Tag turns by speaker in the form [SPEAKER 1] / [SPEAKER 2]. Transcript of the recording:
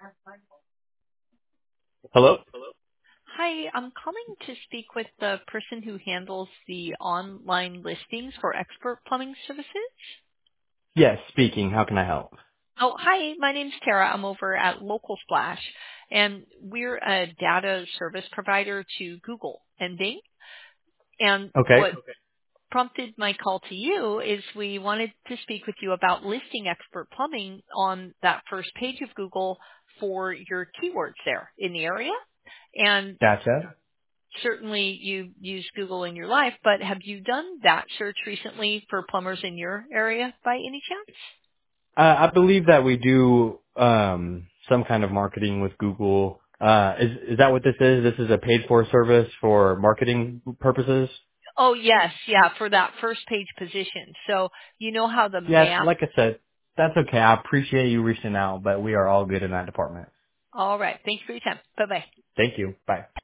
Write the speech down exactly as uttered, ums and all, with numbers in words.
[SPEAKER 1] Hello?
[SPEAKER 2] Hi, I'm calling to speak with the person who handles the online listings for expert plumbing services.
[SPEAKER 1] Yes, speaking. How can I help?
[SPEAKER 2] Oh, hi, my name's Tara. I'm over at Local Splash, and we're a data service provider to Google and Bing. And
[SPEAKER 1] Okay.
[SPEAKER 2] what prompted my call to you is we wanted to speak with you about listing expert plumbing on that first page of Google for your keywords there in the area. And
[SPEAKER 1] Gotcha.
[SPEAKER 2] certainly you use Google in your life, but have you done that search recently for plumbers in your area by any chance?
[SPEAKER 1] Uh, I believe that we do um, some kind of marketing with Google. Uh, is is that what this is? This is a paid for service for marketing purposes?
[SPEAKER 2] Oh yes, yeah, for that first page position. So you know how the
[SPEAKER 1] Yes,
[SPEAKER 2] map,
[SPEAKER 1] like I said, that's okay. I appreciate you reaching out, but we are all good in that department.
[SPEAKER 2] all right, thanks for your time. Bye bye.
[SPEAKER 1] Thank you. Bye.